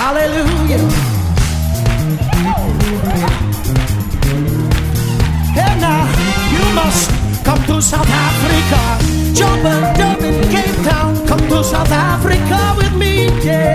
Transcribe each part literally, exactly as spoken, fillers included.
Hallelujah. And now you must come to South Africa. Joburg, Durban, Cape Town. Come to South Africa with me, yeah.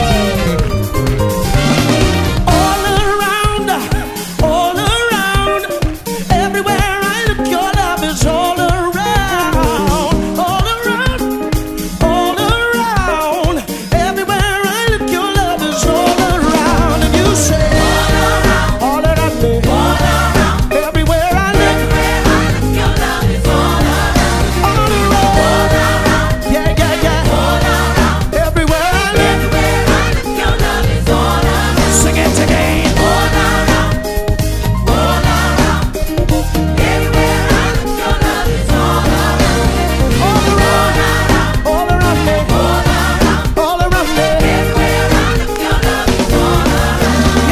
All around, all around, everywhere I look, your love is all around. All around, all around, everywhere I look, your love is all around. And you say, all around me, all around, everywhere I look, your love is all around. All around, yeah, yeah, yeah, all around, everywhere I look, your love is all around. Sing it again. All around, all around, everywhere I look, your love is all around. All around, all around me, all around me, everywhere I look, your love is all around.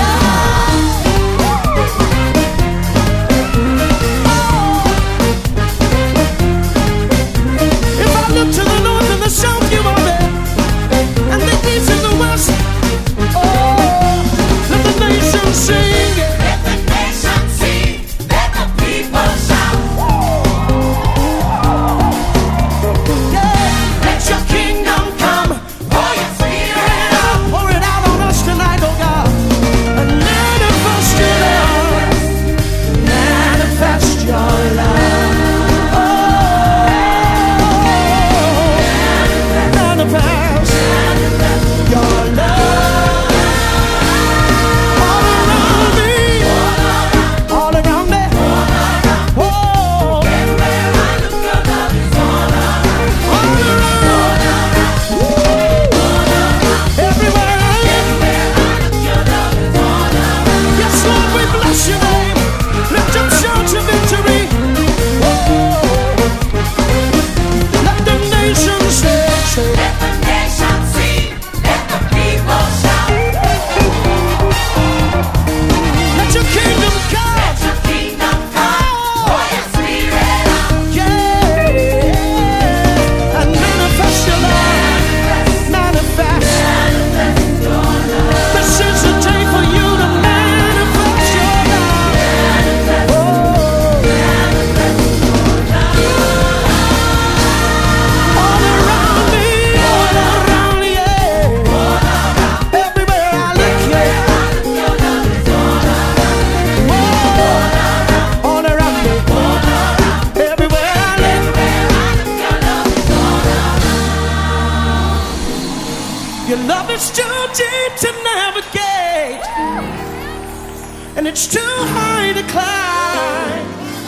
If I look to the north and the south, you are there, and the east and the west. Oh, let the nation sing. Let the nation sing, let the people shout. Yeah, Let your kingdom come, pour your spirit out. pour it out on us tonight, oh God, and manifest your love, manifest your love. Oh, manifest your love all around me, all around me. Oh, Everywhere I look, your love is all around. all around. Everywhere I look. Everywhere I look, your love is all around. Yes, Lord, we bless your name. Lift up shouts of victory. Oh, let the nations say, say, Let the nation sing, let the people shout. let your kingdom come. Let your kingdom come, pour your spirit out. Yeah, and manifest your love. Manifest. This is the day for you to manifest your love. Oh, all around me, all around, yeah. Everywhere I look, yeah. Your love is all around. Oh, all around me, everywhere I look. Your love is all around. Your love is too deep to navigate, and it's too high to climb,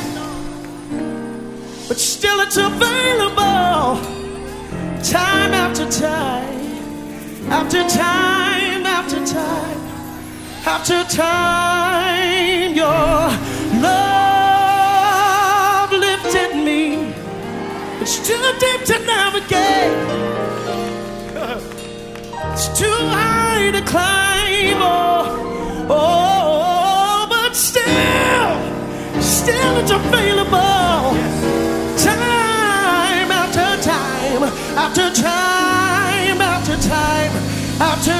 but still it's available time after time, after time, after time, after time. Your love lifted me. It's too deep to navigate. It's too high to climb, oh, oh, but still, still it's available. Time after time, after time, after time, after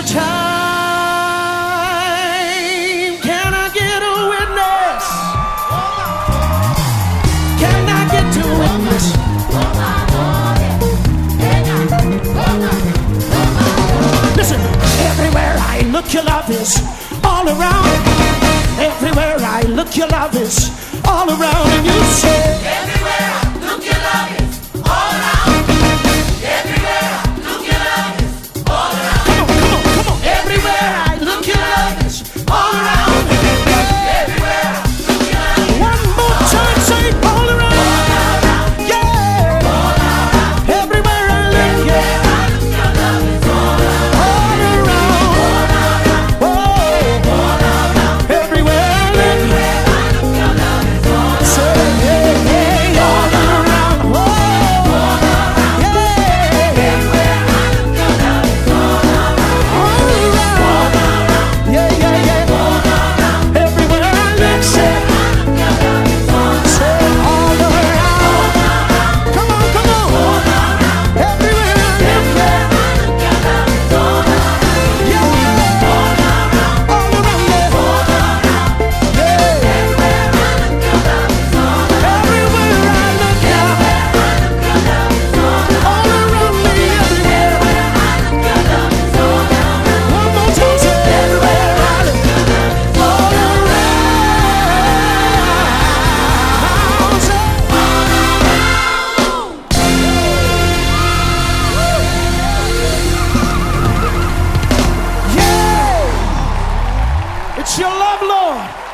time. Can I get a witness? Can I get a witness? Listen, everywhere I look, your love is all around. Everywhere I look, your love is all around. And you say, Everywhere I look, your love is all around. Everywhere I look, your love is all around. come on, come on, come on. Everywhere I look, your love is all around. Yeah. Everywhere I look, your love is One more time, say all around. Yeah. Everywhere I look, yeah. your love is all around. All around. Oh, everywhere I look, Your love is all around. say, yeah, yeah, all around. Lord.